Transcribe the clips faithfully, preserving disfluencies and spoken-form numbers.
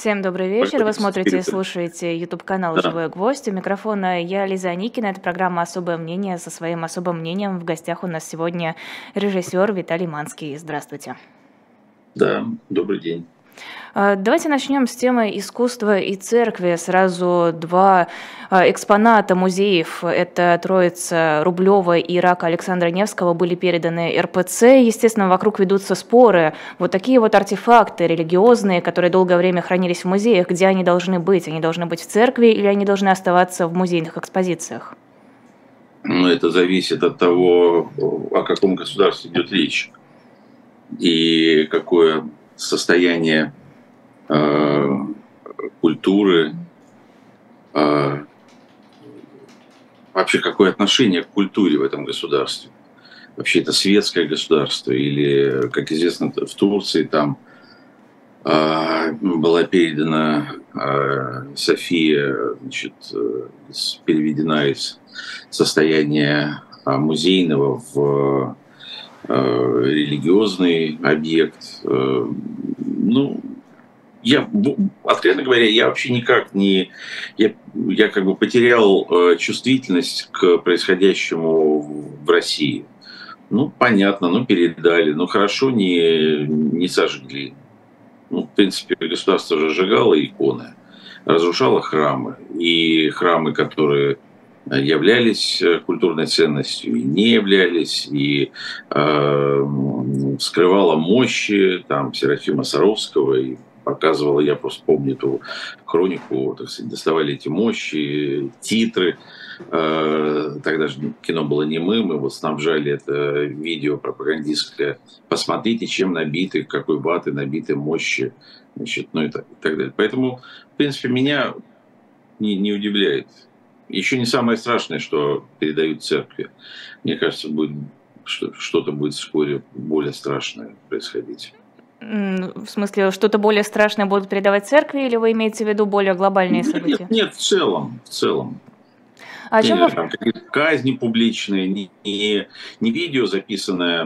Всем добрый вечер. Вы смотрите и слушаете YouTube-канал Да. «Живой гвоздь». У микрофона я, Лиза Аникина. Это программа «Особое мнение». Со своим особым мнением в гостях у нас сегодня режиссер Виталий Манский. Здравствуйте. Да, добрый день. А, Давайте начнем с темы искусства и церкви. Сразу два а, экспоната музеев. Это Троица Рублева и Рака Александра Невского были переданы эр пэ цэ. Естественно, вокруг ведутся споры. Вот такие вот артефакты религиозные, которые долгое время хранились в музеях, где они должны быть? Они должны быть в церкви или они должны оставаться в музейных экспозициях? Но это зависит от того, о каком государстве идет речь и какое состояние э, культуры, э, вообще какое отношение к культуре в этом государстве. Вообще это светское государство или, как известно, в Турции там э, была передана э, София, значит, э, переведена из состояния э, музейного в э, религиозный объект. Э, ну, я, откровенно говоря, я вообще никак не... Я, я как бы потерял э, чувствительность к происходящему в России. Ну, понятно, ну, передали. Ну, хорошо, не, не сожгли. Ну, в принципе, государство же сжигало иконы, разрушало храмы. И храмы, которые являлись культурной ценностью, и не являлись, и э, скрывала мощи там, Серафима Саровского, и показывала, я просто помню эту хронику, так сказать, доставали эти мощи, титры. Э, тогда же кино было немым, мы вот снабжали это видео пропагандистское. Посмотрите, чем набиты, какой ваты набиты мощи, значит, ну и так, и так далее. Поэтому, в принципе, меня не, не удивляет. Еще не самое страшное, что передают церкви. Мне кажется, будет, что-то будет вскоре более страшное происходить. В смысле, что-то более страшное будут передавать церкви, или вы имеете в виду более глобальные события? Нет, нет, в целом, в целом. А о чем вы... Там какие-то казни публичные, не, не, не видео, записанное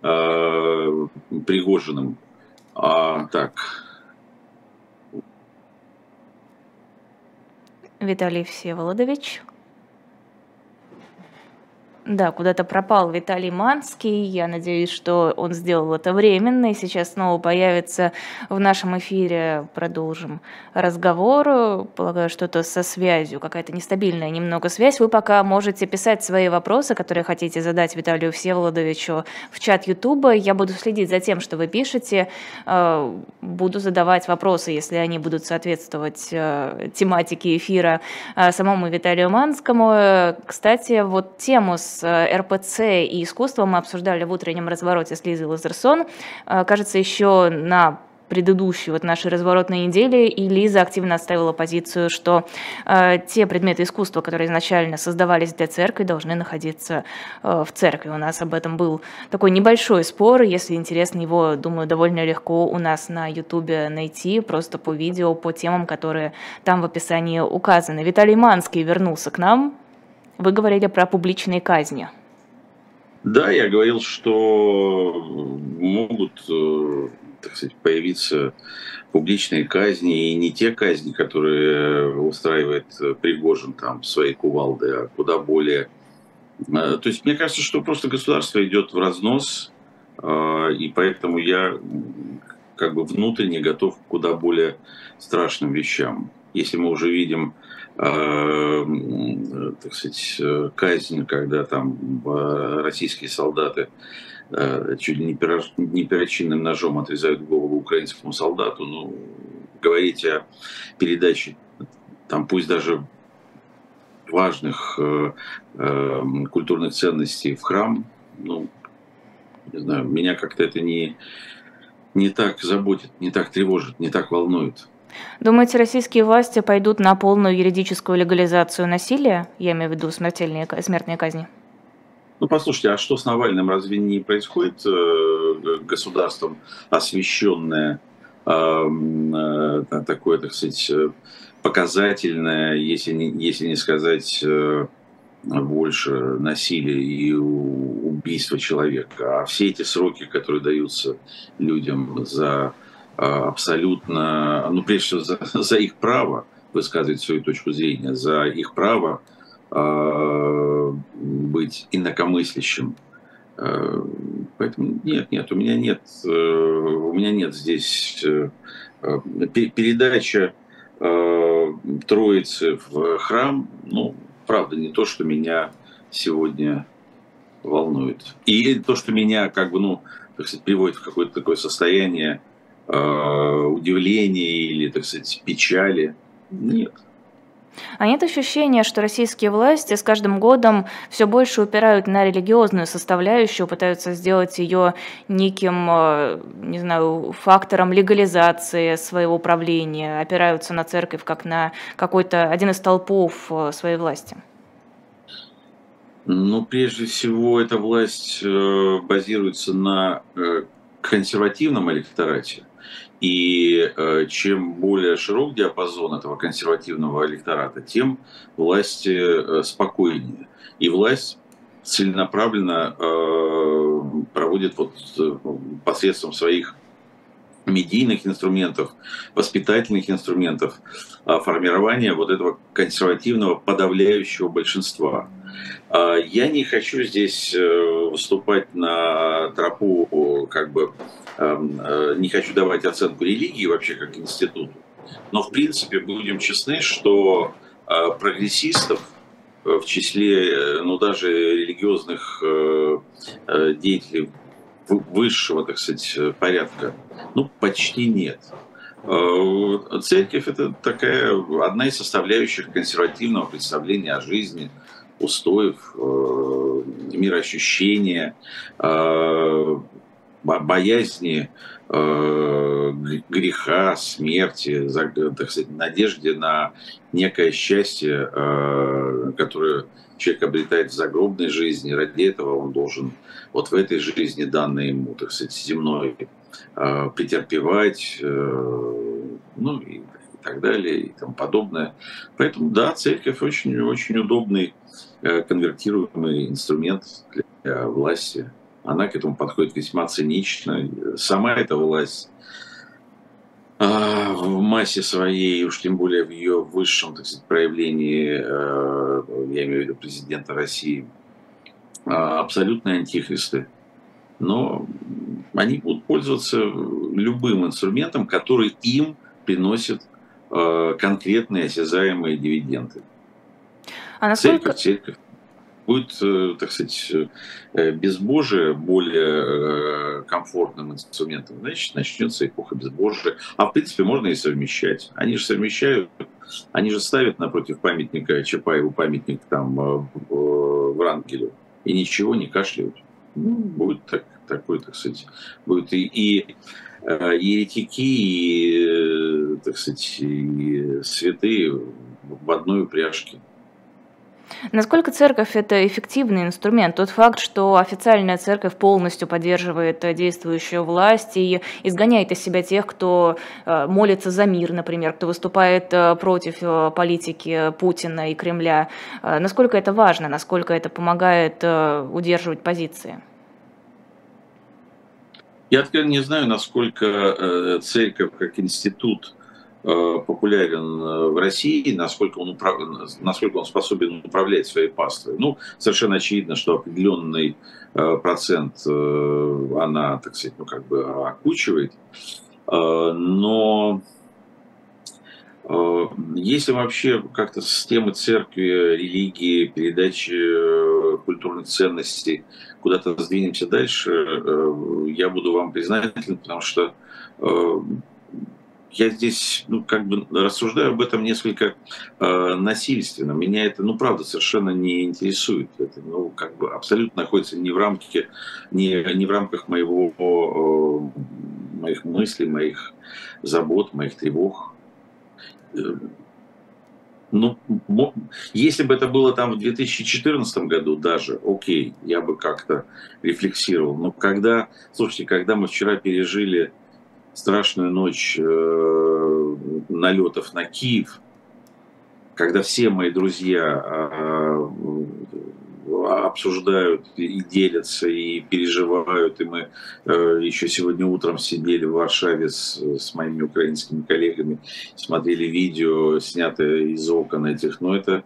э, Пригожиным, а так. Виталий Всеволодович. Да, куда-то пропал Виталий Манский. Я надеюсь, что он сделал это временно и сейчас снова появится в нашем эфире. Продолжим разговор. Полагаю, что-то со связью, какая-то нестабильная немного связь. Вы пока можете писать свои вопросы, которые хотите задать Виталию Всеволодовичу, в чат Ютуба. Я буду следить за тем, что вы пишете. Буду задавать вопросы, если они будут соответствовать тематике эфира самому Виталию Манскому. Кстати, вот тему с эр пэ цэ и искусством мы обсуждали в утреннем развороте с Лизой Лазерсон. Кажется, еще на предыдущей вот нашей разворотной неделе, и Лиза активно отставила позицию, что э, те предметы искусства, которые изначально создавались для церкви, должны находиться э, в церкви. У нас об этом был такой небольшой спор. Если интересно, его, думаю, довольно легко у нас на Ютубе найти, просто по видео, по темам, которые там в описании указаны. Виталий Манский вернулся к нам. Вы говорили про публичные казни. Да, я говорил, что могут, так сказать, появиться публичные казни, и не те казни, которые устраивает Пригожин там своей кувалды, а куда более... То есть мне кажется, что просто государство идет в разнос, и поэтому я как бы внутренне готов к куда более страшным вещам. Если мы уже видим, э, так сказать, казнь, когда там российские солдаты э, чуть ли не, пирож, не перочинным ножом отрезают голову украинскому солдату, ну, говорить о передаче, там пусть даже важных э, э, культурных ценностей в храм, ну, не знаю, меня как-то это не, не так заботит, не так тревожит, не так волнует. Думаете, российские власти пойдут на полную юридическую легализацию насилия? Я имею в виду смертельные, смертные казни. Ну, послушайте, а что с Навальным? Разве не происходит э, государством освященное э, э, такое, так сказать, показательное, если не, если не сказать э, больше, насилия и убийства человека? А все эти сроки, которые даются людям за абсолютно, ну, прежде всего, за, за их право высказывать свою точку зрения, за их право э, быть инакомыслящим. Э, поэтому нет, нет, у меня нет, э, у меня нет здесь э, передача э, Троицы в храм, ну, правда, не то, что меня сегодня волнует. И то, что меня, как бы, ну, так сказать, приводит в какое-то такое состояние э, удивления или, так сказать, печали, нет. А нет ощущения, что российские власти с каждым годом все больше упирают на религиозную составляющую, пытаются сделать ее неким, э, не знаю, фактором легализации своего правления, опираются на церковь как на какой-то один из столпов э, своей власти? Ну, прежде всего, эта власть э, базируется на э, консервативном электорате. И э, чем более широк диапазон этого консервативного электората, тем власть э, спокойнее. И власть целенаправленно э, проводит вот, э, посредством своих медийных инструментов, воспитательных инструментов э, формирования вот этого консервативного подавляющего большинства. Я не хочу здесь выступать на тропу, как бы, не хочу давать оценку религии вообще как институту, но в принципе будем честны, что прогрессистов в числе, ну, даже религиозных деятелей высшего, так сказать, порядка, ну, почти нет. Церковь – это такая одна из составляющих консервативного представления о жизни, устоев, мироощущения, боязни греха, смерти, так сказать, надежде на некое счастье, которое человек обретает в загробной жизни. Ради этого он должен вот в этой жизни, данной ему, так сказать, земной, претерпевать, ну и так далее, и тому подобное. Поэтому, да, церковь очень, очень удобный конвертируемый инструмент для власти. Она к этому подходит весьма цинично. Сама эта власть в массе своей, уж тем более в ее высшем, так сказать, проявлении, я имею в виду президента России, абсолютные антихристы. Но они будут пользоваться любым инструментом, который им приносит конкретные осязаемые дивиденды. А насколько... Церковь, церковь. Будет, так сказать, безбожие более комфортным инструментом, значит, начнется эпоха безбожия. А в принципе можно и совмещать. Они же совмещают, они же ставят напротив памятника Чапаеву памятник там в Врангелю и ничего не кашляют. Ну, будет так, такой, так сказать, будет и, и еретики, и, так сказать, и святые в одной упряжке. Насколько церковь – это эффективный инструмент? Тот факт, что официальная церковь полностью поддерживает действующую власть и изгоняет из себя тех, кто молится за мир, например, кто выступает против политики Путина и Кремля. Насколько это важно? Насколько это помогает удерживать позиции? Я откровенно не знаю, насколько церковь как институт популярен в России, насколько он, управ... насколько он способен управлять своей паствой. Ну, совершенно очевидно, что определенный процент она, так сказать, ну, как бы окучивает. Но если вообще как-то с темы церкви, религии, передачи культурных ценностей куда-то сдвинемся дальше, я буду вам признателен, потому что я здесь, ну, как бы рассуждаю об этом несколько э, насильственно. Меня это, ну, правда, совершенно не интересует. Это, ну, как бы абсолютно находится не в рамке, не, не в рамках моего, э, моих мыслей, моих забот, моих тревог. Ну, если бы это было там в две тысячи четырнадцатом году даже, окей, я бы как-то рефлексировал. Но когда, слушайте, когда мы вчера пережили страшную ночь э, налетов на Киев, когда все мои друзья э, обсуждают и делятся, и переживают. И мы э, еще сегодня утром сидели в Варшаве с, с моими украинскими коллегами, смотрели видео, снятое из окон этих. Но это,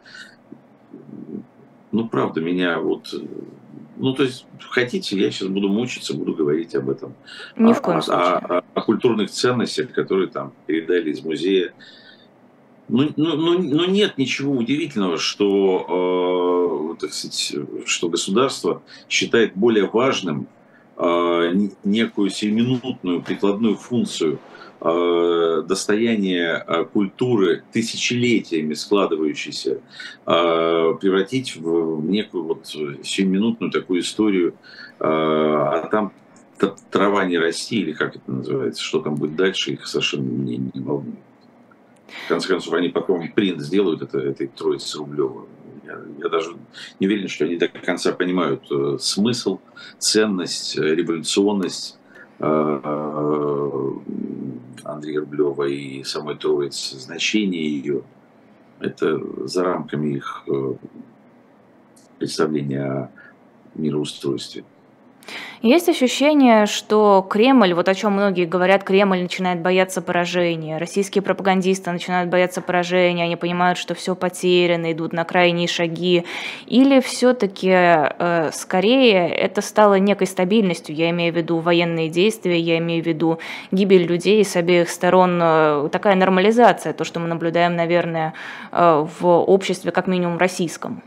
ну, правда, меня вот... Ну, то есть, хотите, я сейчас буду мучиться, буду говорить об этом. Ни О, в коем случае. о, о культурных ценностях, которые там передали из музея. Ну, ну, ну, ну нет ничего удивительного, что, э, так сказать, что государство считает более важным э, некую сиюминутную прикладную функцию э, достояния э, культуры, тысячелетиями складывающейся, э, превратить в, в некую вот сиюминутную такую историю, э, а там трава не расти, или как это называется, что там будет дальше, их совершенно не, не волнует. В конце концов, они потом принт сделают это, этой троицы Рублева. Я, я даже не уверен, что они до конца понимают э, смысл, ценность, э, революционность э, э, Андрея Рублева и самой троицы, значение ее. Это за рамками их э, представления о мироустройстве. Есть ощущение, что Кремль, вот о чем многие говорят, Кремль начинает бояться поражения, российские пропагандисты начинают бояться поражения, они понимают, что все потеряно, идут на крайние шаги, или все-таки э, скорее это стало некой стабильностью, я имею в виду военные действия, я имею в виду гибель людей с обеих сторон, э, такая нормализация, то, что мы наблюдаем, наверное, э, в обществе, как минимум российском.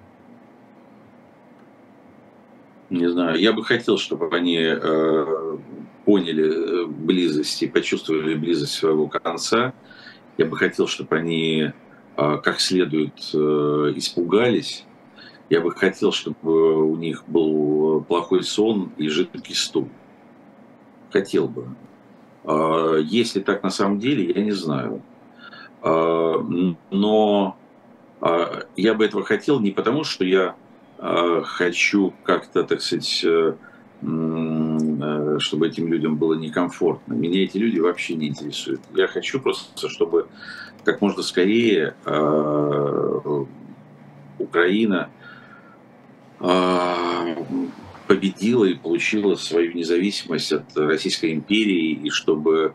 Не знаю, я бы хотел, чтобы они э, поняли близость и почувствовали близость своего конца. Я бы хотел, чтобы они э, как следует э, испугались. Я бы хотел, чтобы у них был плохой сон и жидкий стул. Хотел бы. Э, если так на самом деле, я не знаю. Э, но э, я бы этого хотел не потому, что я хочу как-то, так сказать, чтобы этим людям было некомфортно. Меня эти люди вообще не интересуют. Я хочу просто, чтобы как можно скорее Украина победила и получила свою независимость от Российской империи, и чтобы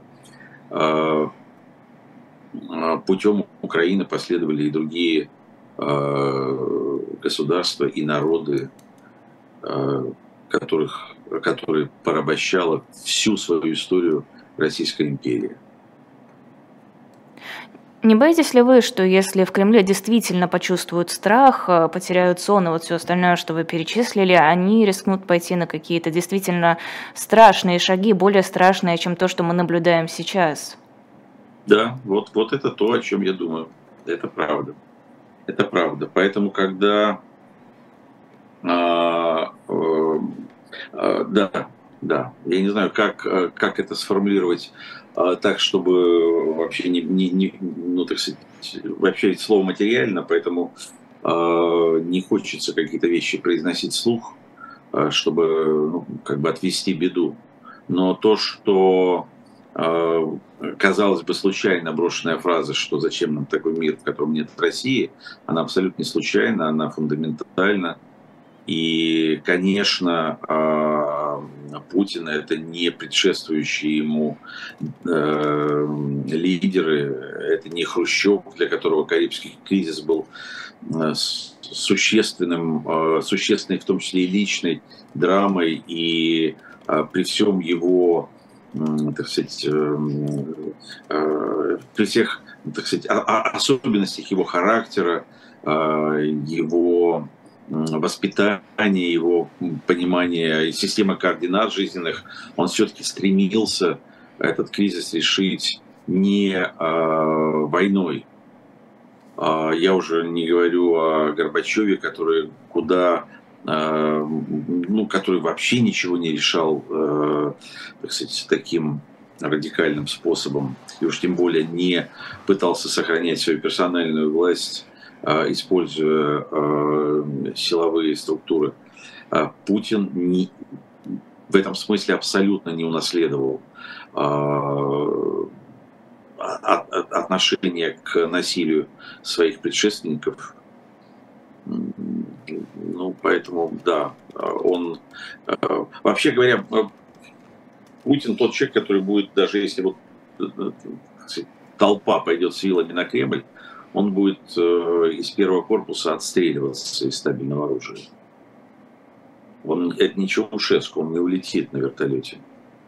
путем Украины последовали и другие государства и народы, которых, которые порабощала всю свою историю Российская империя. Не боитесь ли вы, что если в Кремле действительно почувствуют страх, потеряют сон и вот все остальное, что вы перечислили, они рискнут пойти на какие-то действительно страшные шаги, более страшные, чем то, что мы наблюдаем сейчас? Да, вот, вот это то, о чем я думаю. Это правда. Это правда. Поэтому, когда... А, а, а, да, да. Я не знаю, как, как это сформулировать а, так, чтобы вообще не, не, не... Ну, так сказать, вообще ведь слово материально, поэтому а, не хочется какие-то вещи произносить вслух, а, чтобы, ну, как бы отвести беду. Но то, что... казалось бы, случайно брошенная фраза, что зачем нам такой мир, в котором нет России, она абсолютно не случайна, она фундаментальна. И, конечно, Путин — это не предшествующие ему лидеры, это не Хрущев, для которого Карибский кризис был существенным, существенной, в том числе и личной драмой, и при всем его, так сказать, при всех, так сказать, особенностях его характера, его воспитания, его понимания системы координат жизненных, он все-таки стремился этот кризис решить не войной. Я уже не говорю о Горбачеве, который куда ну, который вообще ничего не решал, так сказать, таким радикальным способом, и уж тем более не пытался сохранять свою персональную власть, используя силовые структуры. Путин не, в этом смысле абсолютно не унаследовал отношение к насилию своих предшественников. Ну, ну, поэтому, да, он... Вообще говоря, Путин тот человек, который будет, даже если вот толпа пойдет с вилами на Кремль, он будет из первого корпуса отстреливаться из стабильного оружия. Он, это не Чаушеску, он не улетит на вертолете.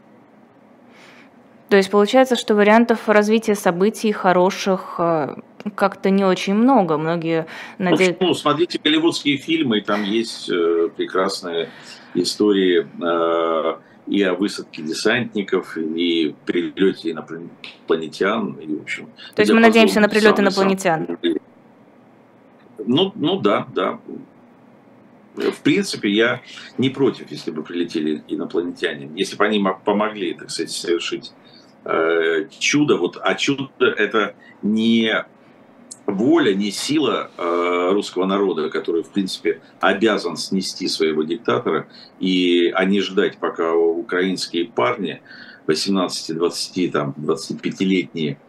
То есть получается, что вариантов развития событий хороших как-то не очень много. Многие надеются... Ну, смотрите голливудские фильмы, там есть э, прекрасные истории э, и о высадке десантников, и прилете инопланетян. И, в общем, То есть мы надеемся на прилет инопланетян? Самый... Ну, ну да, да. В принципе, я не против, если бы прилетели инопланетяне. Если бы они помогли, так сказать, совершить э, чудо. Вот, а чудо — это не воля, не сила э, русского народа, который, в принципе, обязан снести своего диктатора, и, а не ждать, пока украинские парни, восемнадцати, двадцати, там, двадцатипятилетние,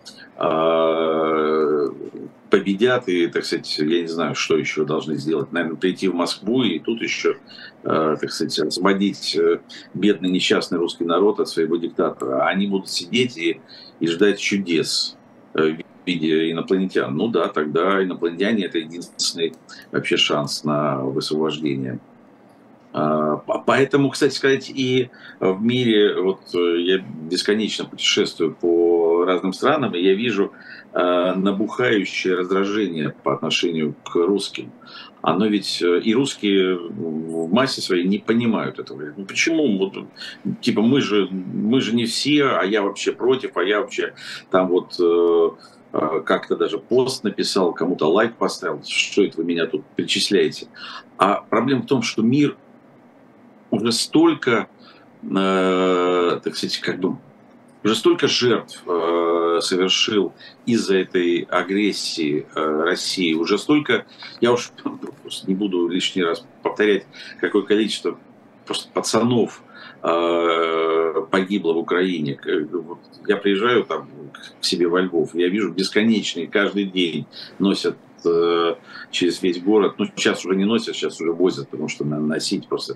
э, победят и, так сказать, я не знаю, что еще должны сделать. Наверное, прийти в Москву и тут еще, э, так сказать, освободить бедный несчастный русский народ от своего диктатора. А они будут сидеть и, и ждать чудес э, в виде инопланетян. Ну да, тогда инопланетяне — это единственный вообще шанс на высвобождение. Поэтому, кстати сказать, и в мире, вот я бесконечно путешествую по разным странам, и я вижу набухающее раздражение по отношению к русским. Оно ведь и русские в массе своей не понимают этого. Ну почему? Вот, типа мы же, мы же не все, а я вообще против, а я вообще там вот как-то даже пост написал, кому-то лайк поставил. Что это вы меня тут перечисляете? А проблема в том, что мир уже столько, э, так сказать, как бы, уже столько жертв э, совершил из-за этой агрессии э, России, уже столько, я уж просто не буду лишний раз повторять, какое количество просто пацанов э, погибло в Украине. Я приезжаю там к себе во Львов, я вижу бесконечные, каждый день носят через весь город. Ну, сейчас уже не носят, сейчас уже возят, потому что надо носить просто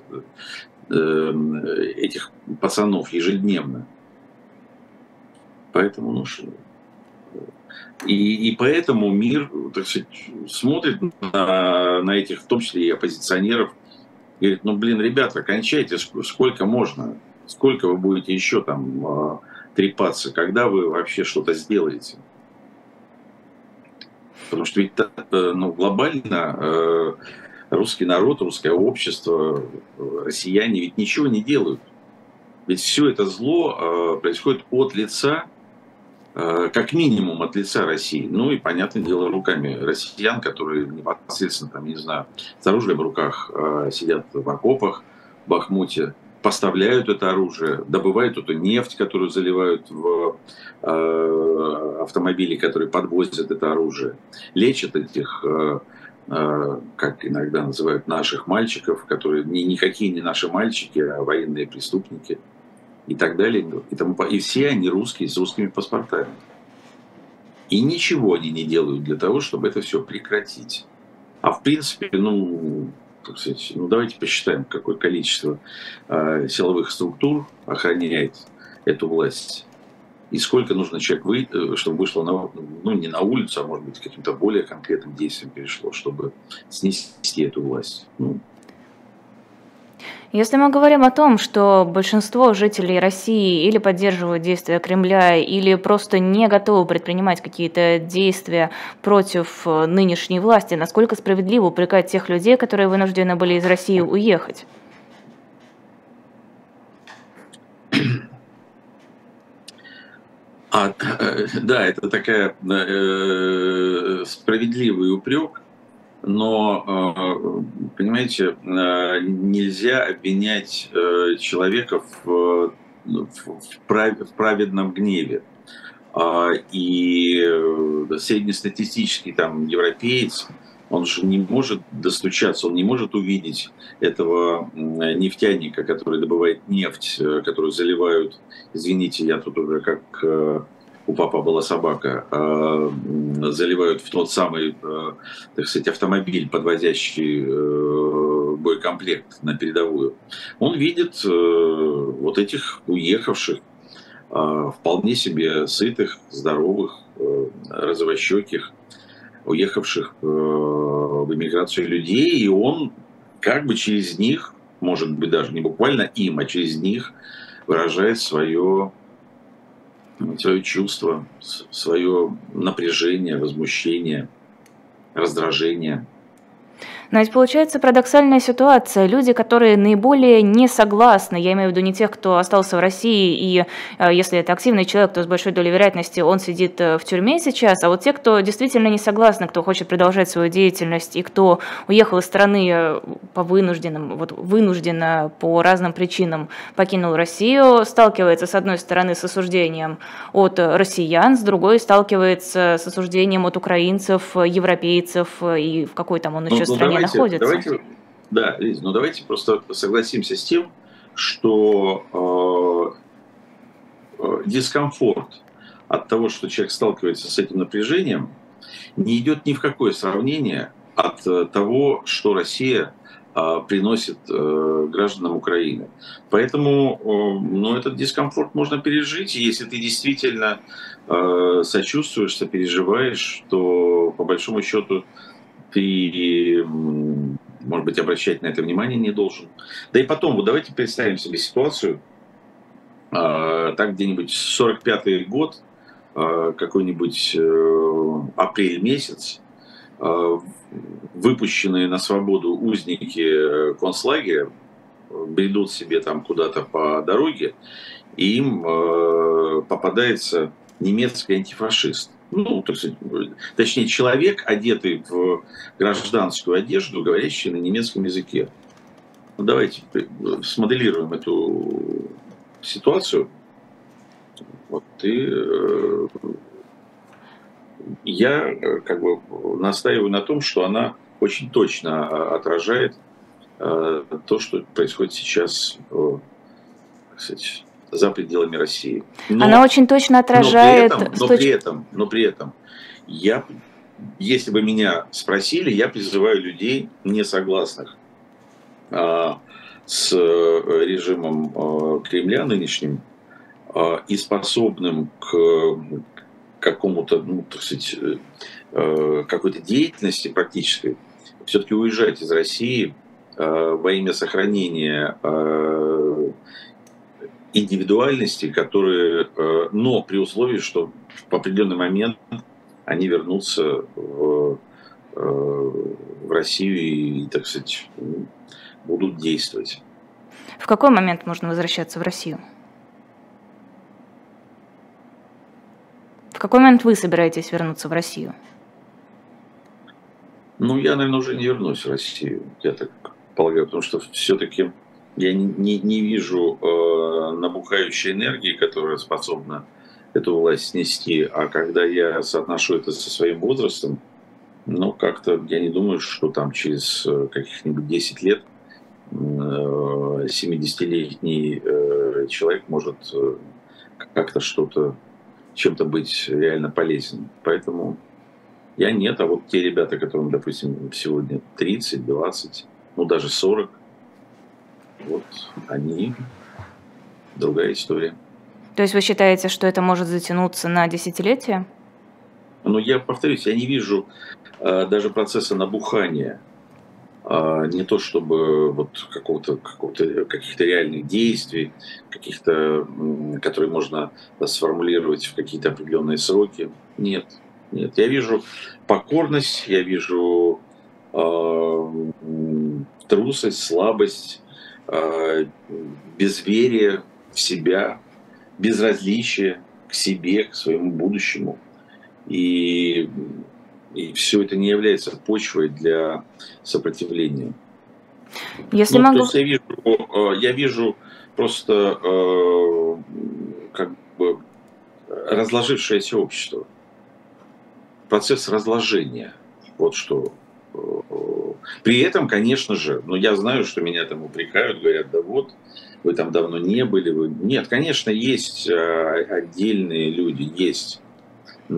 этих пацанов ежедневно. Поэтому, ну что... И, и поэтому мир, так сказать, смотрит на, на этих, в том числе и оппозиционеров, и говорит: ну, блин, ребята, кончайте, сколько можно, сколько вы будете еще там трепаться, когда вы вообще что-то сделаете. Потому что ведь ну, глобально э, русский народ, русское общество, россияне ведь ничего не делают. Ведь все это зло э, происходит от лица, э, как минимум от лица России. Ну и, понятное дело, руками россиян, которые непосредственно, там, не знаю, с оружием в руках э, сидят в окопах, в Бахмуте, поставляют это оружие, добывают эту нефть, которую заливают в э, автомобили, которые подвозят это оружие, лечат этих, э, э, как иногда называют, наших мальчиков, которые не, никакие не наши мальчики, а военные преступники и так далее. И, тому, и все они русские, с русскими паспортами. И ничего они не делают для того, чтобы это все прекратить. А в принципе, ну... Ну, давайте посчитаем, какое количество э, силовых структур охраняет эту власть. И сколько нужно человек выйти, чтобы вышло на, ну, не на улицу, а может быть каким-то более конкретным действием перешло, чтобы снести эту власть. Ну. Если мы говорим о том, что большинство жителей России или поддерживают действия Кремля, или просто не готовы предпринимать какие-то действия против нынешней власти, насколько справедливо упрекать тех людей, которые вынуждены были из России уехать? А, да, это такая э, справедливый упрек. Но, понимаете, нельзя обвинять человека в, в праведном гневе. И среднестатистический там европеец, он же не может достучаться, он не может увидеть этого нефтяника, который добывает нефть, которую заливают, извините, я тут уже как... у папы была собака, заливают в тот самый, так сказать, автомобиль, подвозящий боекомплект на передовую, он видит вот этих уехавших, вполне себе сытых, здоровых, розовощеких, уехавших в эмиграцию людей, и он как бы через них, может быть даже не буквально им, а через них выражает свое, свое чувство, свое напряжение, возмущение, раздражение. Но ведь получается парадоксальная ситуация. Люди, которые наиболее не согласны, я имею в виду не тех, кто остался в России, и э, если это активный человек, то с большой долей вероятности он сидит в тюрьме сейчас, а вот те, кто действительно не согласны, кто хочет продолжать свою деятельность и кто уехал из страны по вынужденным, вот вынужденно по разным причинам покинул Россию, сталкивается с одной стороны с осуждением от россиян, с другой сталкивается с осуждением от украинцев, европейцев и в какой там он еще ну, стране давайте, находится. Давайте, да, Лиз, ну давайте просто согласимся с тем, что э, э, дискомфорт от того, что человек сталкивается с этим напряжением, не идет ни в какое сравнение от э, того, что Россия э, приносит э, гражданам Украины. Поэтому э, ну, этот дискомфорт можно пережить, и если ты действительно э, сочувствуешь, сопереживаешь, то по большому счету ты, может быть, обращать на это внимание не должен. Да и потом, вот давайте представим себе ситуацию, э, так где-нибудь сорок пятый год, э, какой-нибудь э, апрель месяц, э, выпущенные на свободу узники концлагеря бредут себе там куда-то по дороге, и им э, попадается немецкий антифашист. Ну, так сказать, точнее, человек, одетый в гражданскую одежду, говорящий на немецком языке. Ну, давайте смоделируем эту ситуацию. Вот, и э, я как бы настаиваю на том, что она очень точно отражает э, то, что происходит сейчас, э, так сказать, за пределами России. Но, Она очень точно отражает... Но при этом, но точ... при этом, но при этом я, если бы меня спросили, я призываю людей, не согласных а, с режимом а, Кремля нынешним а, и способным к какому-то, ну, так сказать, а, какой-то деятельности практической, все-таки уезжать из России а, во имя сохранения а, индивидуальности, которые, но при условии, что в определенный момент они вернутся в, в Россию и, так сказать, будут действовать. В какой момент можно возвращаться в Россию? В какой момент вы собираетесь вернуться в Россию? Ну, я, наверное, уже не вернусь в Россию, я так полагаю, потому что все-таки я не, не, не вижу э, набухающей энергии, которая способна эту власть снести. А когда я соотношу это со своим возрастом, ну, как-то я не думаю, что там через каких-нибудь десять лет э, семидесятилетний э, человек может э, как-то что-то, чем-то быть реально полезен. Поэтому я нет, а вот те ребята, которым, допустим, сегодня тридцать, двадцать, ну, даже сорок, вот они, другая история. То есть вы считаете, что это может затянуться на десятилетия? Ну, я повторюсь, я не вижу э, даже процесса набухания. Э, не то чтобы вот какого-то, какого-то, каких-то реальных действий, каких-то, э, которые можно сформулировать в какие-то определенные сроки. Нет, нет. Я вижу покорность, я вижу э, трусость, слабость, безверие в себя, безразличие к себе, к своему будущему. И, и все это не является почвой для сопротивления. Если ну, могу... То есть я вижу, я вижу просто как бы разложившееся общество. Процесс разложения. Вот что. При этом, конечно же, ну я знаю, что меня там упрекают, говорят, да вот, вы там давно не были. Вы... Нет, конечно, есть отдельные люди, есть.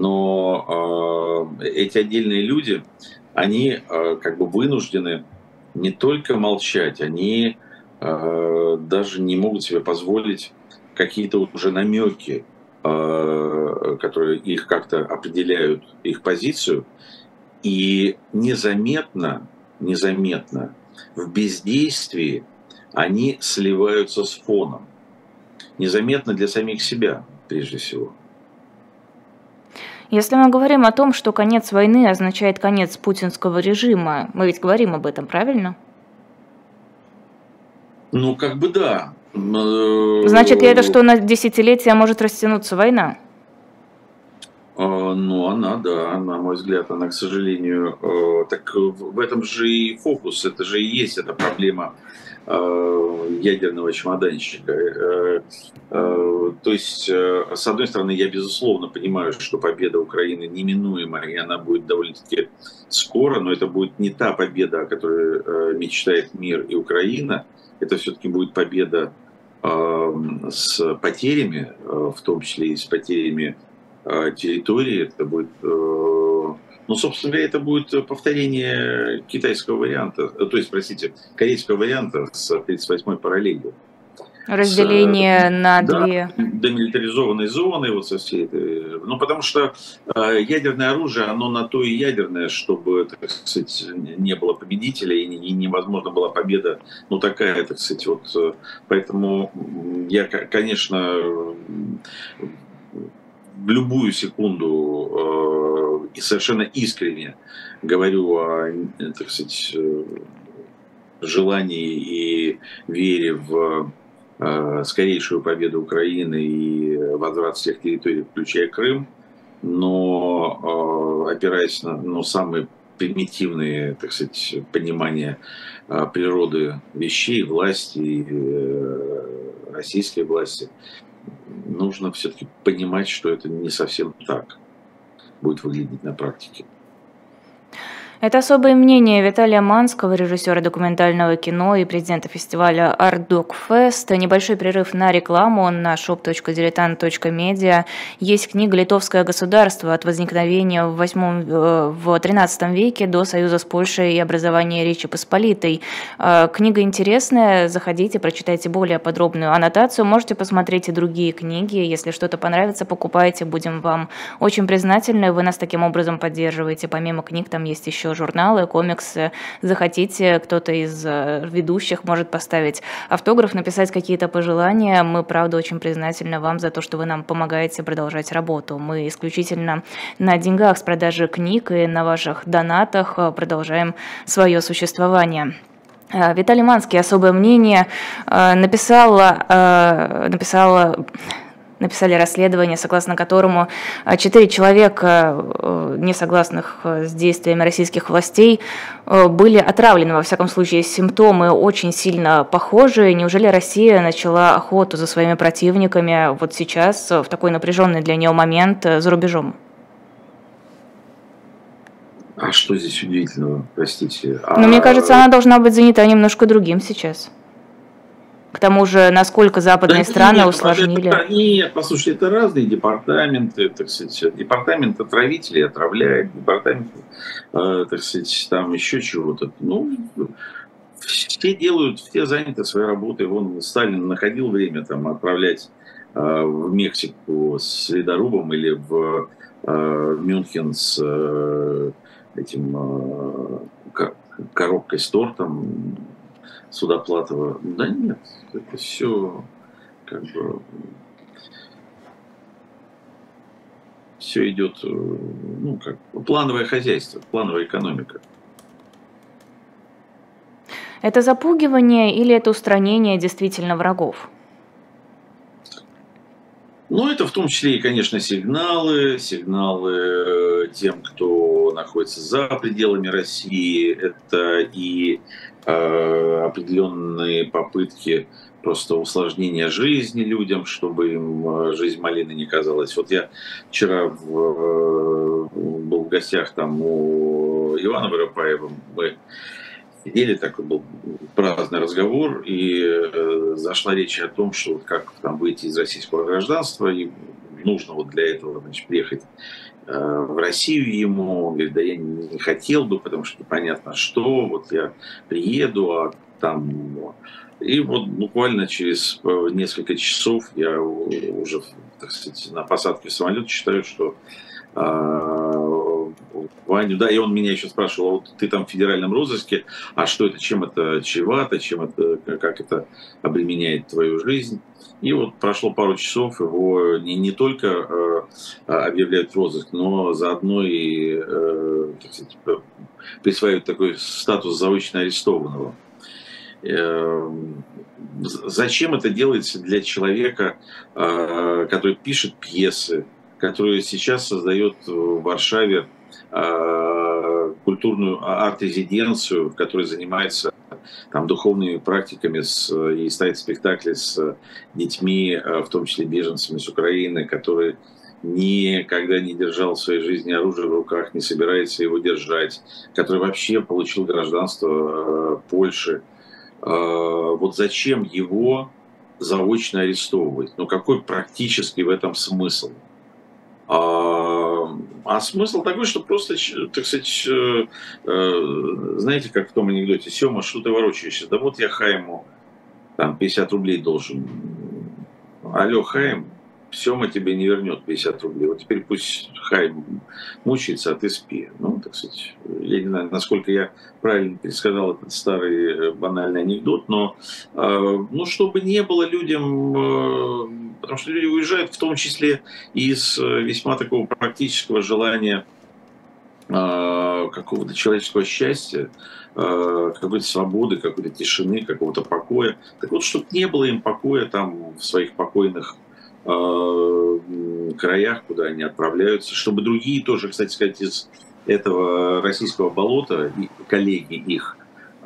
Но э, эти отдельные люди, они э, как бы вынуждены не только молчать, они э, даже не могут себе позволить какие-то уже намеки, э, которые их как-то определяют, их позицию, и незаметно, незаметно в бездействии они сливаются с фоном. Незаметно для самих себя, прежде всего. Если мы говорим о том, что конец войны означает конец путинского режима, мы ведь говорим об этом, правильно? Ну, как бы да. Значит ли это, что на десятилетия может растянуться война? Ну, она, да, на мой взгляд, она, к сожалению, так в этом же и фокус, это же и есть эта проблема ядерного чемоданчика. То есть, с одной стороны, я, безусловно, понимаю, что победа Украины неминуема, и она будет довольно-таки скоро, но это будет не та победа, о которой мечтает мир и Украина, это все-таки будет победа с потерями, в том числе и с потерями территории, это будет, ну, собственно говоря, это будет повторение китайского варианта, то есть, простите, корейского варианта с тридцать восьмой параллелью. Разделение с, на да, две. Демилитаризованной зоны, вот со всей этой, ну, потому что э, ядерное оружие, оно на то и ядерное, чтобы, так сказать, не было победителя и, и невозможна была победа, ну, такая, так сказать, вот, поэтому я, конечно, в любую секунду э, и совершенно искренне говорю о, так сказать, желании и вере в э, скорейшую победу Украины и возврат всех территорий, включая Крым, но э, опираясь на ну, самые примитивные, так сказать, понимания э, природы вещей, власти, э, российской власти, нужно все-таки понимать, что это не совсем так будет выглядеть на практике. Это особое мнение Виталия Манского, режиссера документального кино и президента фестиваля «Артдокфест». Небольшой перерыв на рекламу на шоп точка дилетант точка медиа. Есть книга «Литовское государство. От возникновения в, восьмом, в тринадцатом веке до союза с Польшей и образования Речи Посполитой». Книга интересная, заходите, прочитайте более подробную аннотацию. Можете посмотреть и другие книги. Если что-то понравится, покупайте, будем вам очень признательны. Вы нас таким образом поддерживаете. Помимо книг там есть еще журналы, комиксы. Захотите, кто-то из ведущих может поставить автограф, написать какие-то пожелания. Мы, правда, очень признательны вам за то, что вы нам помогаете продолжать работу. Мы исключительно на деньгах с продажи книг и на ваших донатах продолжаем свое существование. Виталий Манский, особое мнение, написала, написала написали расследование, согласно которому четыре человека, не согласных с действиями российских властей, были отравлены. Во всяком случае, симптомы очень сильно похожи. Неужели Россия начала охоту за своими противниками вот сейчас, в такой напряженный для нее момент, за рубежом? А что здесь удивительного, простите? Но а... мне кажется, она должна быть занята немножко другим сейчас. К тому же, насколько западные да страны нет, усложнили. Это, нет, послушайте, это разные департаменты, так сказать, департамент отравителей отравляет, департамент, э, так сказать, там еще чего-то. Ну, все делают, все заняты своей работой. Вон Сталин находил время там отправлять э, в Мексику с ледорубом или в э, Мюнхен с э, этим э, коробкой с тортом. Судоплатова. Да нет, это все как бы все идет, ну, как плановое хозяйство, плановая экономика. Это запугивание или это устранение действительно врагов? Ну, это в том числе и, конечно, сигналы, сигналы тем, кто находится за пределами России, это и э, определенные попытки просто усложнения жизни людям, чтобы им жизнь малины не казалась. Вот я вчера в, был в гостях там у Ивана Воропаева, мы сидели, такой был праздный разговор, и э, зашла речь о том, что вот как там выйти из российского гражданства, и нужно вот для этого, значит, приехать в Россию ему, он говорит, да я не хотел бы, потому что непонятно что, вот я приеду, а там... И вот буквально через несколько часов я уже, так сказать, на посадке в самолет считаю, что Ваню, да, и он меня еще спрашивал, а вот ты там в федеральном розыске, а что это, чем это чревато, чем это, как это обременяет твою жизнь. И вот прошло пару часов, его не, не только э, объявляют в розыск, но заодно и э, так сказать, присваивают такой статус заочно арестованного. Э, зачем это делается для человека, э, который пишет пьесы, который сейчас создает в Варшаве э, культурную арт-резиденцию, в которой занимается там, духовными практиками с, и ставит спектакли с детьми, в том числе беженцами с Украины, который никогда не держал в своей жизни оружие в руках, не собирается его держать, который вообще получил гражданство э, Польши. Э, вот зачем его заочно арестовывать? Ну какой практически в этом смысл? А, а смысл такой, что просто, так сказать, э, э, знаете, как в том анекдоте, Сёма, что ты ворочаешься? Да вот я Хайму там пятьдесят рублей должен. Алло, Хайм, Сёма тебе не вернет пятьдесят рублей. Вот теперь пусть Хайм мучается, а ты спи. Ну, так сказать, я не знаю, насколько я правильно пересказал этот старый банальный анекдот, но, э, ну, чтобы не было людям... Э, Потому что люди уезжают в том числе из весьма такого практического желания э, какого-то человеческого счастья, э, какой-то свободы, какой-то тишины, какого-то покоя. Так вот, чтобы не было им покоя там в своих покойных э, краях, куда они отправляются, чтобы другие тоже, кстати сказать, из этого российского болота, коллеги их,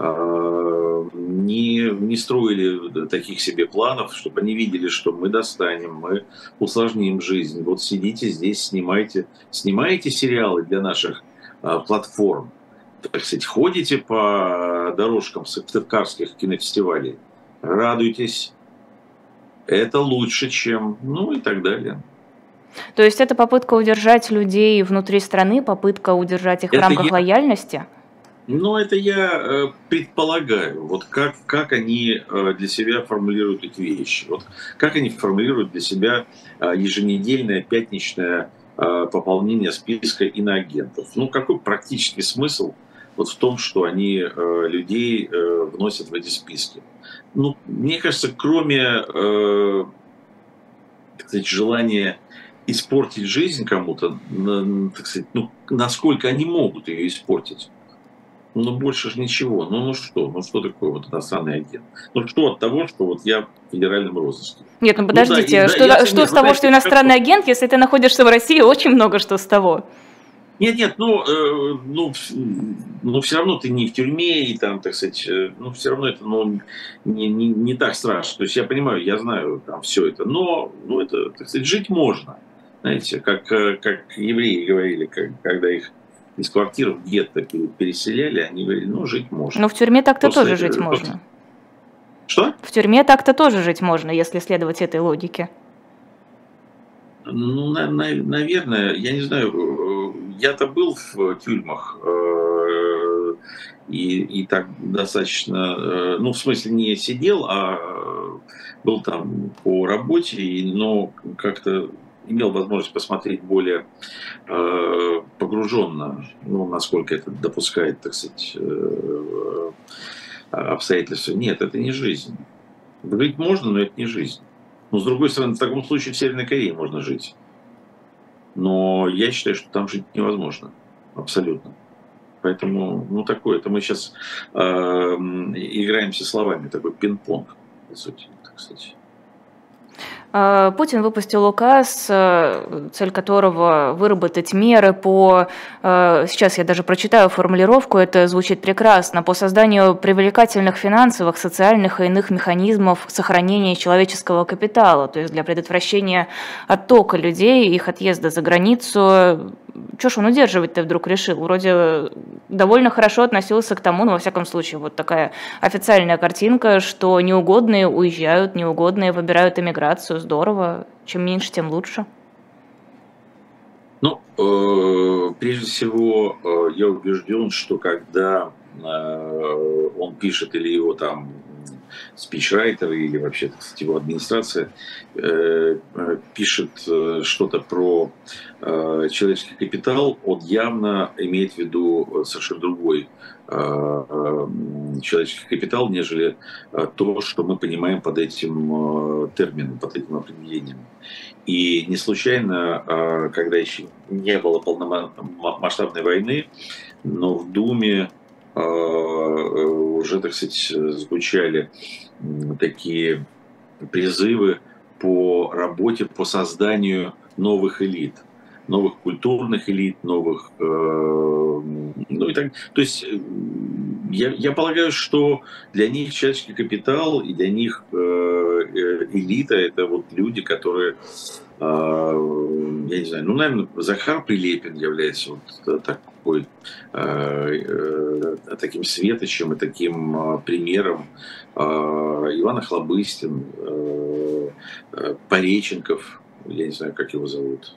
не, не строили таких себе планов, чтобы они видели, что мы достанем, мы усложним жизнь. Вот сидите здесь, снимайте, снимаете сериалы для наших а, платформ, так сказать, ходите по дорожкам сыктывкарских кинофестивалей, радуйтесь, это лучше, чем, ну и так далее. То есть это попытка удержать людей внутри страны, попытка удержать их это в рамках я... лояльности? Ну, это я предполагаю, вот как, как они для себя формулируют эти вещи. Вот как они формулируют для себя еженедельное пятничное пополнение списка иноагентов. Ну, какой практический смысл вот в том, что они людей вносят в эти списки? Ну, мне кажется, кроме, так сказать, желания испортить жизнь кому-то, так сказать, ну, насколько они могут ее испортить. Ну, больше же ничего. Ну, ну что? Ну, что такое вот иностранный агент? Ну, что от того, что вот я в федеральном розыске? Нет, ну, подождите. Ну, да, что да, что нет, с того, знаете, что иностранный как... агент, если ты находишься в России, очень много что с того. Нет, нет, ну, э, ну, ну, все равно ты не в тюрьме, и там, так сказать, э, ну, все равно это, ну, не, не, не так страшно. То есть я понимаю, я знаю там все это, но, ну, это, так сказать, жить можно. Знаете, как, как евреи говорили, как, когда их из квартир в гетто переселяли, они говорили, ну, жить можно. Но в тюрьме так-то тоже жить просто... можно. Что? В тюрьме так-то тоже жить можно, если следовать этой логике. Ну, на, на, наверное, я не знаю, я-то был в тюрьмах, э, и, и так достаточно, э, ну, в смысле, не сидел, а был там по работе, и, но как-то имел возможность посмотреть более э, погруженно, ну, насколько это допускает, так сказать, э, обстоятельства. Нет, это не жизнь. Жить можно, но это не жизнь. Но, с другой стороны, в таком случае в Северной Корее можно жить. Но я считаю, что там жить невозможно. Абсолютно. Поэтому, ну, такое, это мы сейчас э, играемся словами, такой пинг-понг, по сути, так сказать. Путин выпустил указ, цель которого выработать меры по, сейчас я даже прочитаю формулировку, это звучит прекрасно, по созданию привлекательных финансовых, социальных и иных механизмов сохранения человеческого капитала, то есть для предотвращения оттока людей, их отъезда за границу. Чё ж он удерживать-то вдруг решил? Вроде довольно хорошо относился к тому, ну, во всяком случае, вот такая официальная картинка, что неугодные уезжают, неугодные выбирают эмиграцию. Здорово. Чем меньше, тем лучше. Ну, э, прежде всего, э, я убежден, что когда э, он пишет или его там спичрайтер или вообще, так сказать, его администрация э, э, пишет э, что-то про э, человеческий капитал, он явно имеет в виду совершенно другой э, э, человеческий капитал, нежели э, то, что мы понимаем под этим э, термином, под этим определением. И не случайно, э, когда еще не было полномасштабной войны, но в Думе э, уже, так сказать, звучали такие призывы по работе, по созданию новых элит, новых культурных элит, новых, э, ну и так, то есть э, я, я полагаю, что для них человеческий капитал и для них э, э, элита это вот люди, которые, э, я не знаю, ну, наверное, Захар Прилепин является вот такой э, э, таким светочем и таким э, примером. Иван Охлобыстин, Пореченков, я не знаю, как его зовут.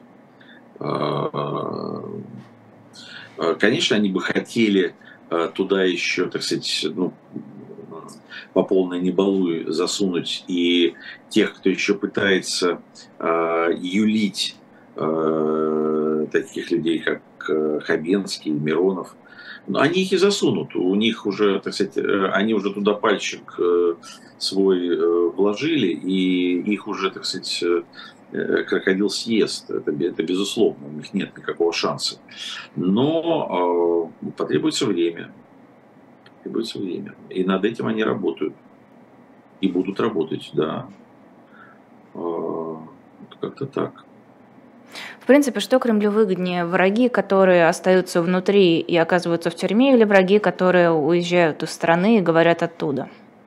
Конечно, они бы хотели туда еще, так сказать, ну, по полной небалуй засунуть и тех, кто еще пытается юлить таких людей, как Хабенский, Миронов. Они их и засунут, у них уже, так сказать, они уже туда пальчик свой вложили, и их уже, так сказать, крокодил съест, это, это безусловно, у них нет никакого шанса. Но э, потребуется время, потребуется время, и над этим они работают, и будут работать, да, э, как-то так. В принципе, что Кремлю выгоднее? Враги, которые остаются внутри и оказываются в тюрьме, или враги, которые уезжают из страны и говорят оттуда?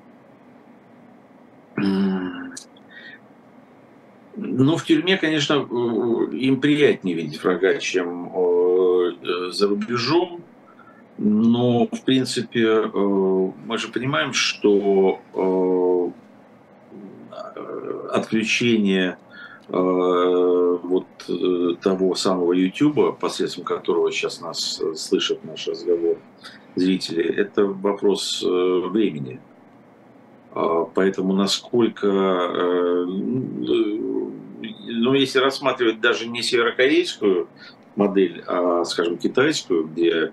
Ну, в тюрьме, конечно, им приятнее видеть врага, чем за рубежом. Но, в принципе, мы же понимаем, что отключение вот того самого Ютуба, посредством которого сейчас нас слышат наш разговор зрители, это вопрос времени. Поэтому насколько, ну, если рассматривать даже не северокорейскую модель, а, скажем, китайскую, где,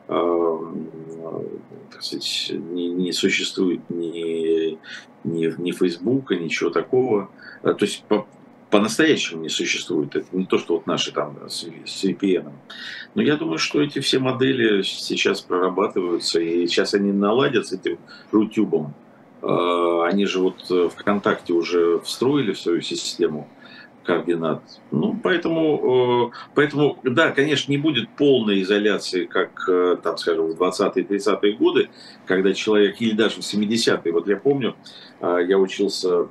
так сказать, не, не существует ни, ни, ни Фейсбука, ничего такого, то есть по, по-настоящему не существует. Это не то, что вот наши там с, с ви пи эн. Но я думаю, что эти все модели сейчас прорабатываются, и сейчас они наладят с этим Рутюбом. Они же вот ВКонтакте уже встроили в свою систему координат. Ну, поэтому, поэтому, да, конечно, не будет полной изоляции, как, там, скажем, в двадцатые-тридцатые годы, когда человек, или даже в семидесятые, вот я помню, я учился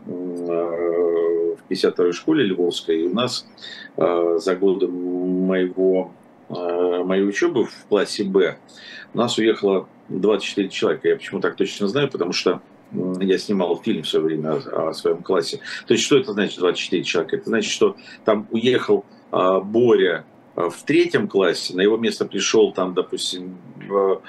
в пятьдесят второй школе Львовской, и у нас за годы моего, моей учебы в классе Б у нас уехало двадцать четыре человека. Я почему так точно знаю, потому что я снимал фильм в свое время о, о своем классе. То есть, что это значит двадцать четыре человека? Это значит, что там уехал а, Боря а, в третьем классе, на его место пришел там, допустим, а,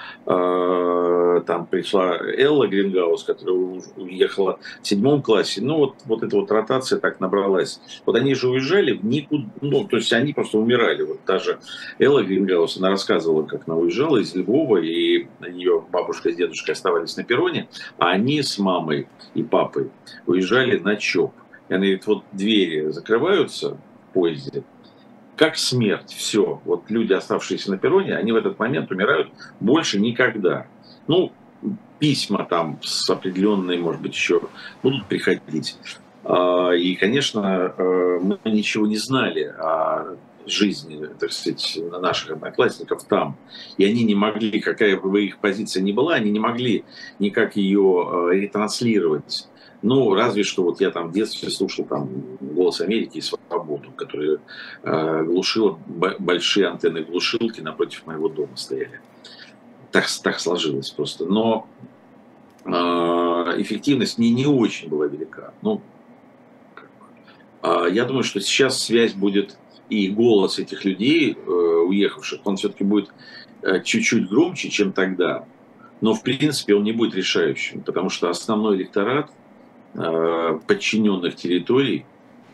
а, там пришла Элла Грингаус, которая уехала в седьмом классе. Ну, вот, вот эта вот ротация так набралась. Вот они же уезжали в никуда, ну, то есть они просто умирали. Вот даже Элла Грингаус, она рассказывала, как она уезжала из Львова, и ее бабушка с дедушкой оставались на перроне, а они с мамой и папой уезжали на ЧОП. И она говорит, вот двери закрываются в поезде, как смерть, все. Вот люди, оставшиеся на перроне, они в этот момент умирают больше никогда. Ну, письма там с определенной, может быть, еще будут приходить. И, конечно, мы ничего не знали о жизни, так сказать, наших одноклассников там. И они не могли, какая бы их позиция ни была, они не могли никак ее ретранслировать. Ну, разве что вот я там в детстве слушал там «Голос Америки» и «Свободу», которые э, глушило, большие антенны глушилки напротив моего дома стояли. Так, так сложилось просто. Но э, эффективность не, не очень была велика. Ну, э, я думаю, что сейчас связь будет и голос этих людей, уехавших, он все-таки будет чуть-чуть громче, чем тогда. Но, в принципе, он не будет решающим, потому что основной электорат подчиненных территорий,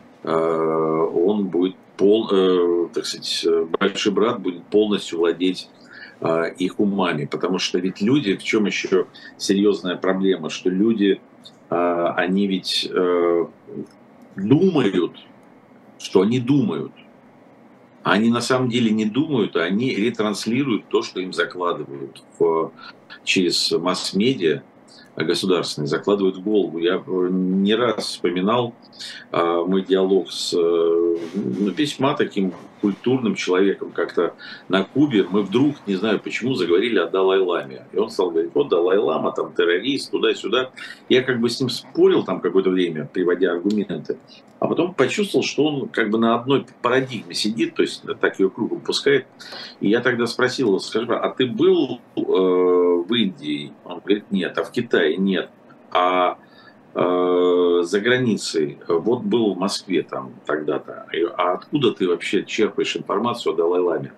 он будет пол, так сказать, большой брат будет полностью владеть их умами, потому что ведь люди, в чем еще серьезная проблема, что люди, они ведь думают, что они думают, а они на самом деле не думают, а они ретранслируют то, что им закладывают в, через масс-медиа государственные, закладывают в голову. Я не раз вспоминал э, мой диалог с э, ну, весьма таким культурным человеком, как-то на Кубе. Мы вдруг, не знаю почему, заговорили о Далай-ламе. И он стал говорить, вот Далай-лама, там террорист, туда-сюда. Я как бы с ним спорил там какое-то время, приводя аргументы. А потом почувствовал, что он как бы на одной парадигме сидит, то есть так ее кругом пускает. И я тогда спросил его, скажи, а ты был э, в Индии? Он говорит, нет. А в Китае? Нет. А э, за границей? Вот был в Москве там тогда-то. А откуда ты вообще черпаешь информацию о Далай-ламе?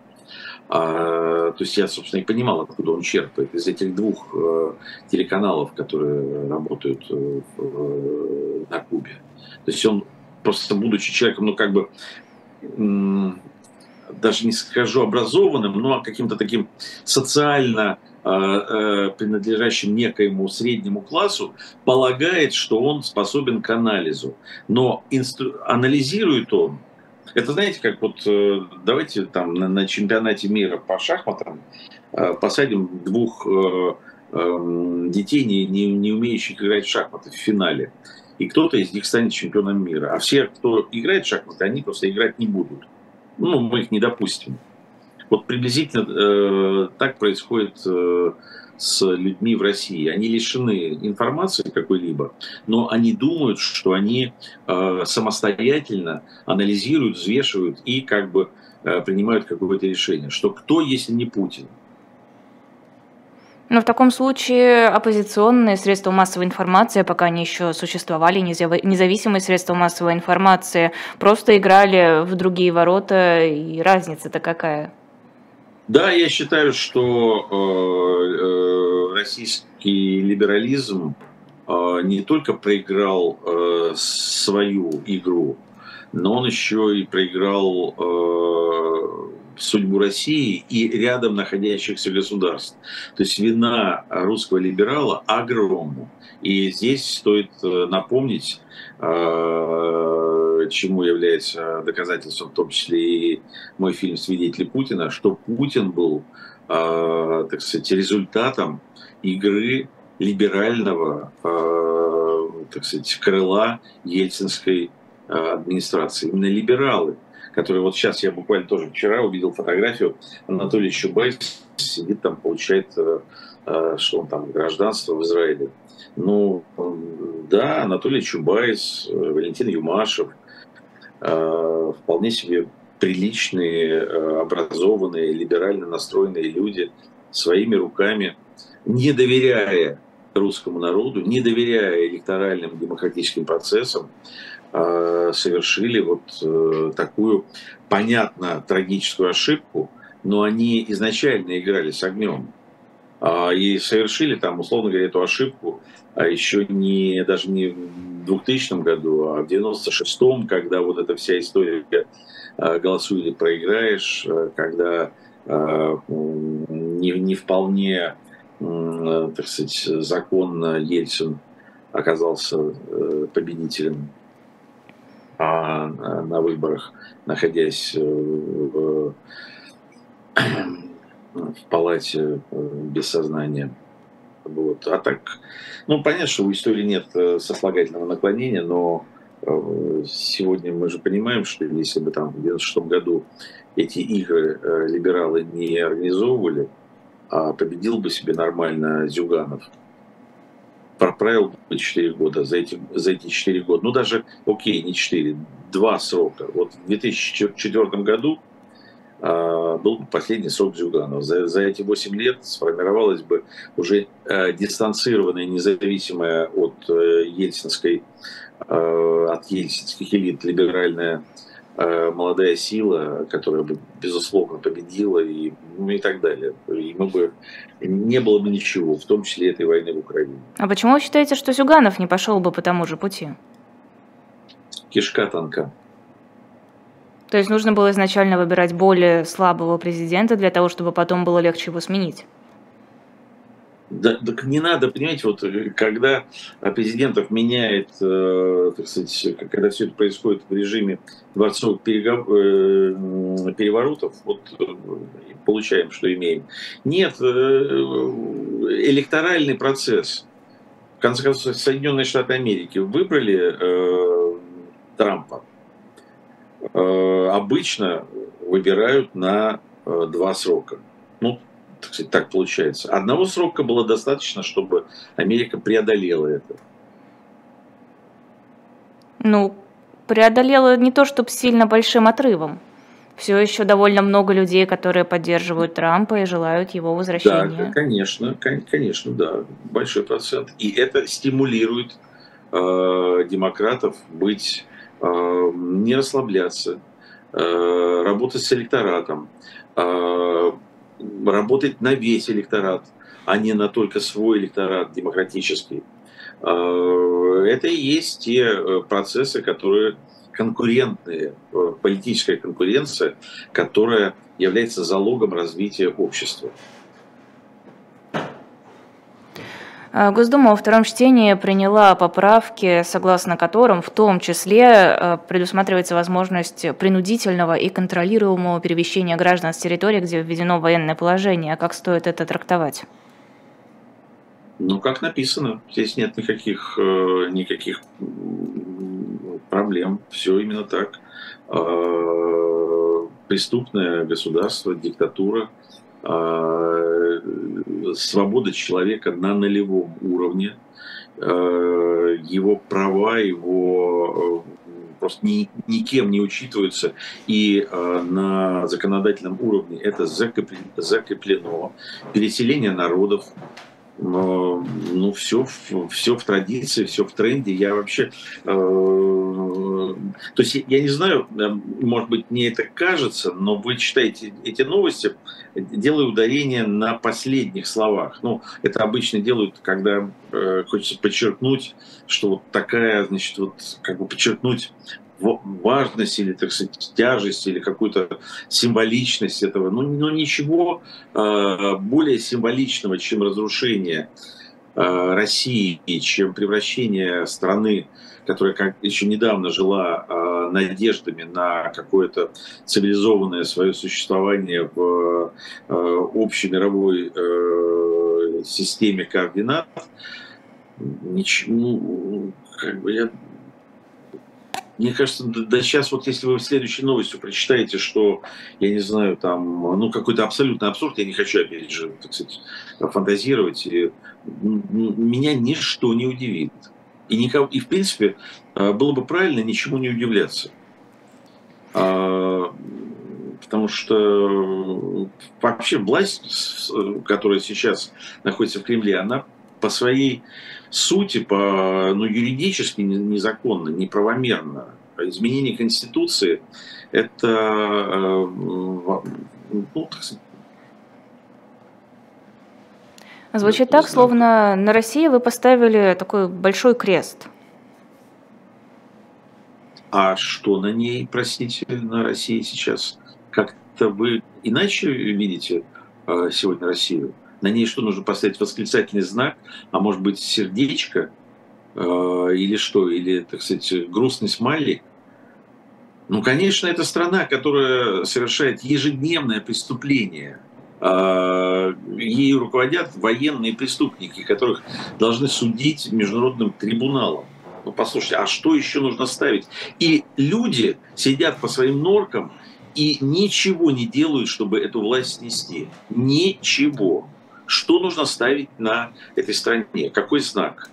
А, то есть я, собственно, и понимал, откуда он черпает. Из этих двух э, телеканалов, которые работают э, э, на Кубе. То есть он просто, будучи человеком, ну, как бы, м- даже не скажу образованным, но каким-то таким социально э, э, принадлежащим некоему среднему классу, полагает, что он способен к анализу. Но инстру- анализирует он. Это, знаете, как вот, э, давайте там на, на чемпионате мира по шахматам э, посадим двух э, э, детей, не, не, не умеющих играть в шахматы в финале. И кто-то из них станет чемпионом мира. А все, кто играет в шахматы, они просто играть не будут. Ну, мы их не допустим. Вот приблизительно э, так происходит э, с людьми в России. Они лишены информации какой-либо, но они думают, что они э, самостоятельно анализируют, взвешивают и как бы э, принимают какое-то решение. Что кто, если не Путин? Но в таком случае оппозиционные средства массовой информации, пока они еще существовали, незави- независимые средства массовой информации, просто играли в другие ворота, и разница-то какая? Да, я считаю, что э, э, российский либерализм э, не только проиграл э, свою игру, но он еще и проиграл э, судьбу России и рядом находящихся государств. То есть вина русского либерала огромна. И здесь стоит э, напомнить, э, чему является доказательством, в том числе и мой фильм «Свидетели Путина», что Путин был, э, так сказать, результатом игры либерального, э, так сказать, крыла ельцинской э, администрации. Именно либералы, которые вот сейчас, я буквально тоже вчера увидел фотографию, Анатолий Чубайс сидит там, получает, э, э, что он там, гражданство в Израиле. Ну, да, Анатолий Чубайс, Валентин Юмашев, э, вполне себе приличные, образованные, либерально настроенные люди своими руками, не доверяя русскому народу, не доверяя электоральным демократическим процессам, совершили вот такую, понятно, трагическую ошибку, но они изначально играли с огнем. И совершили там, условно говоря, эту ошибку еще не, даже не в двухтысячном году, а в девяносто шестом, когда вот эта вся история «голосуй или проиграешь», когда не, не вполне, так сказать, законно Ельцин оказался победителем на выборах, находясь в в палате без сознания. Вот. А так, ну, понятно, что у истории нет сослагательного наклонения, но сегодня мы же понимаем, что если бы там в девяносто шестом году эти игры либералы не организовывали, а победил бы себе нормально Зюганов, проправил бы четыре года, за эти, за эти четыре года, ну даже, окей, не четыре, два срока. Вот в две тысячи четвёртом году был последний срок Зюганова. За, за эти восемь лет сформировалась бы уже э, дистанцированная, независимая от э, ельцинской, э, от ельцинских элит либеральная э, молодая сила, которая бы, безусловно, победила, и, ну, и так далее. И мы бы, не было бы ничего, в том числе этой войны в Украине. А почему вы считаете, что Зюганов не пошел бы по тому же пути? Кишка тонка. То есть нужно было изначально выбирать более слабого президента для того, чтобы потом было легче его сменить? Да, так не надо, понимаете, вот когда президентов меняет, э, так сказать, когда все это происходит в режиме дворцовых перегов... э, переворотов, вот э, получаем, что имеем. Нет, э, электоральный процесс. В конце концов, Соединенные Штаты Америки выбрали э, Трампа. Э, обычно выбирают на э, два срока. Ну, так сказать, так получается. Одного срока было достаточно, чтобы Америка преодолела это. Ну, преодолела не то, чтобы сильно большим отрывом. Все еще довольно много людей, которые поддерживают Трампа и желают его возвращения. Да, конечно, конечно, да, большой процент. И это стимулирует э, демократов быть, э, не расслабляться, э, работать с электоратом, э, работать на весь электорат, а не на только свой электорат демократический. Это и есть те процессы, которые конкурентные, политическая конкуренция, которая является залогом развития общества. Госдума во втором чтении приняла поправки, согласно которым в том числе предусматривается возможность принудительного и контролируемого перемещения граждан с территории, где введено военное положение. Как стоит это трактовать? Ну, как написано, здесь нет никаких, никаких проблем. Все именно так. Преступное государство, диктатура, свобода человека на нулевом уровне, его права, его просто ни, никем не учитываются, и на законодательном уровне это закреплено. Переселение народов, ну, все, все в традиции, все в тренде. Я вообще... Э, то есть, я не знаю, может быть, мне это кажется, но вы читаете эти новости, делая ударение на последних словах. Ну, это обычно делают, когда э, хочется подчеркнуть, что вот такая, значит, вот, как бы подчеркнуть важность или, так сказать, тяжесть или какую-то символичность этого. Ну, ну ничего э, более символичного, чем разрушение э, России, чем превращение страны, которая как еще недавно жила э, надеждами на какое-то цивилизованное свое существование в э, общей мировой э, системе координат. Ничего, ну, как бы я... Мне кажется, да, да сейчас вот если вы следующей новостью прочитаете, что, я не знаю, там, ну, какой-то абсолютный абсурд, я не хочу, опять же, так сказать, фантазировать, и, меня ничто не удивит. И, никого, и, в принципе, было бы правильно ничему не удивляться. Потому что вообще власть, которая сейчас находится в Кремле, она по своей сути, по, ну, юридически незаконно, неправомерно. Изменение Конституции – это, ну, так сказать, звучит так, словно на России вы поставили такой большой крест. А что на ней, простите, на России сейчас? Как-то вы иначе видите сегодня Россию? На ней что, нужно поставить восклицательный знак, а может быть сердечко, э, или что, или, так сказать, грустный смайлик? Ну, конечно, это страна, которая совершает ежедневное преступление. Э, ей руководят военные преступники, которых должны судить международным трибуналом. Ну, послушайте, а что еще нужно ставить? И люди сидят по своим норкам и ничего не делают, чтобы эту власть снести. Ничего. Что нужно ставить на этой стране? Какой знак?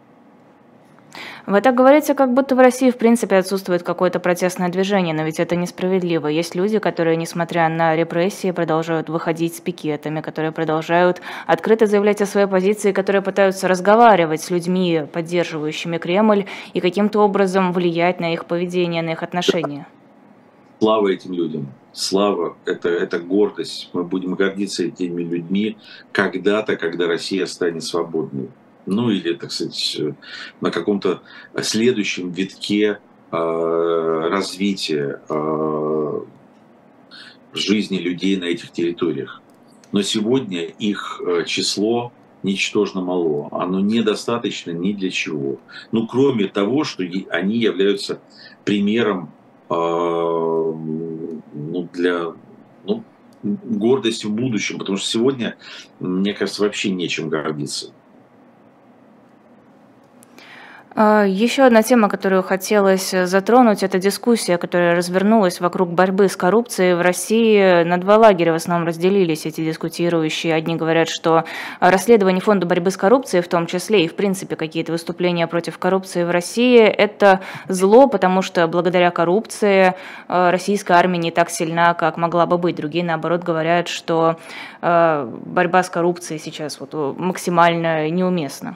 Вы так говорите, как будто в России в принципе отсутствует какое-то протестное движение, но ведь это несправедливо. Есть люди, которые, несмотря на репрессии, продолжают выходить с пикетами, которые продолжают открыто заявлять о своей позиции, которые пытаются разговаривать с людьми, поддерживающими Кремль, и каким-то образом влиять на их поведение, на их отношения. Слава этим людям. Слава, это, это гордость. Мы будем гордиться этими людьми когда-то, когда Россия станет свободной. Ну или, так сказать, на каком-то следующем витке э, развития э, жизни людей на этих территориях. Но сегодня их число ничтожно мало. Оно недостаточно ни для чего. Ну, кроме того, что они являются примером э, ну, для ну, гордости в будущем. Потому что сегодня, мне кажется, вообще нечем гордиться. Еще одна тема, которую хотелось затронуть, это дискуссия, которая развернулась вокруг борьбы с коррупцией в России. На два лагеря в основном разделились эти дискутирующие. Одни говорят, что расследование Фонда борьбы с коррупцией, в том числе и, в принципе, какие-то выступления против коррупции в России, это зло, потому что благодаря коррупции российская армия не так сильна, как могла бы быть. Другие, наоборот, говорят, что борьба с коррупцией сейчас вот максимально неуместна.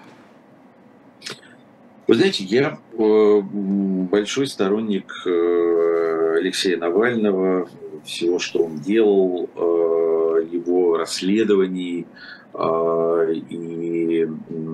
Вы знаете, я большой сторонник Алексея Навального, всего, что он делал, его расследований, и,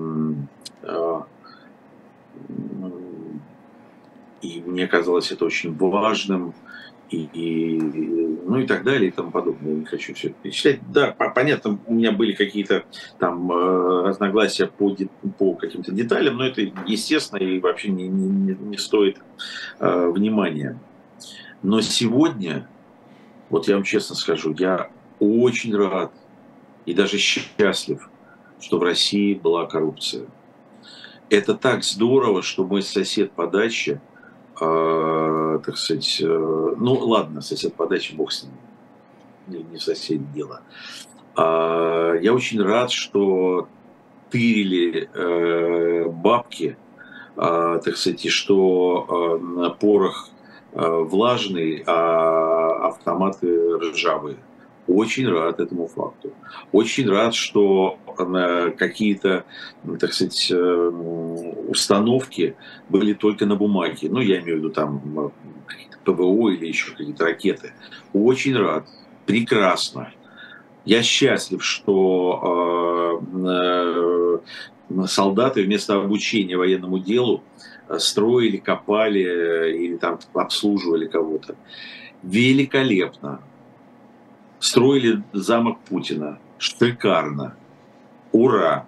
и мне казалось это очень важным. И, и, ну и так далее и тому подобное. Я не хочу все это перечислять. Да, понятно, у меня были какие-то там разногласия по, по каким-то деталям, но это естественно и вообще не, не, не стоит э, внимания. Но сегодня, вот я вам честно скажу, я очень рад и даже счастлив, что в России была коррупция. Это так здорово, что мой сосед по даче, Uh, так сказать, uh, ну ладно, сосед по даче, бог с ним, не, не сосед дело. Uh, я очень рад, что тырили uh, бабки, uh, так сказать, и что uh, порох uh, влажный, а автоматы ржавые. Очень рад этому факту. Очень рад, что какие-то, так сказать, установки были только на бумаге. Ну, я имею в виду там ПВО или еще какие-то ракеты. Очень рад. Прекрасно. Я счастлив, что солдаты вместо обучения военному делу строили, копали или там обслуживали кого-то. Великолепно. Строили замок Путина. Шикарно. Ура!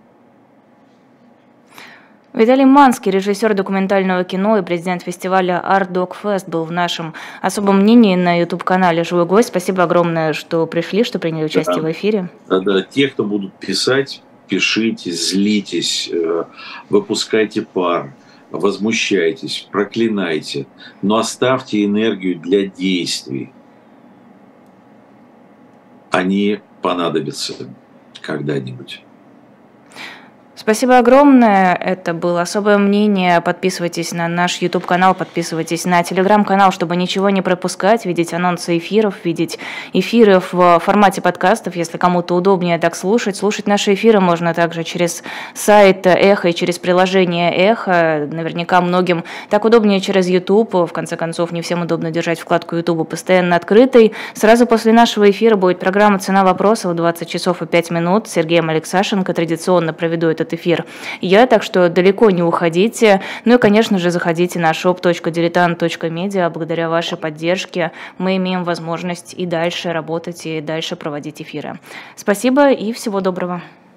Виталий Манский, режиссер документального кино и президент фестиваля Art Dog Fest, был в нашем особом мнении на YouTube-канале «Живой гость». Спасибо огромное, что пришли, что приняли участие да. в эфире. Да, да. Те, кто будут писать, пишите, злитесь, выпускайте пар, возмущайтесь, проклинайте, но оставьте энергию для действий. Они понадобятся когда-нибудь. Спасибо огромное. Это было особое мнение. Подписывайтесь на наш YouTube-канал, подписывайтесь на Telegram-канал, чтобы ничего не пропускать, видеть анонсы эфиров, видеть эфиры в формате подкастов. Если кому-то удобнее так слушать, слушать наши эфиры можно также через сайт Эхо и через приложение Эхо. Наверняка многим так удобнее через YouTube. В конце концов, не всем удобно держать вкладку YouTube постоянно открытой. Сразу после нашего эфира будет программа «Цена вопроса» в двадцать часов и пять минут. С Сергеем Алексашенко традиционно проведу этот эфир я, так что далеко не уходите. Ну и, конечно же, заходите на шоп точка дилетант точка медиа. Благодаря вашей поддержке мы имеем возможность и дальше работать, и дальше проводить эфиры. Спасибо и всего доброго.